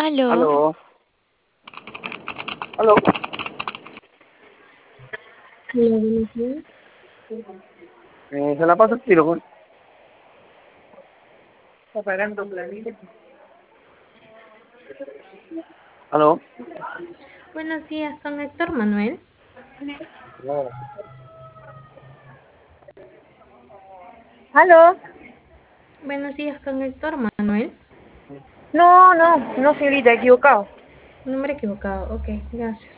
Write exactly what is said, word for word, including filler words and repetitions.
Aló. Aló, aló. Hola, buenos días. Eh, se la paso el tiro, güey. Aló. Buenos días, con Héctor Manuel. ¿Aló? Buenos días, con Héctor Manuel. No, no, no, señorita, equivocado. Número equivocado. Ok, gracias.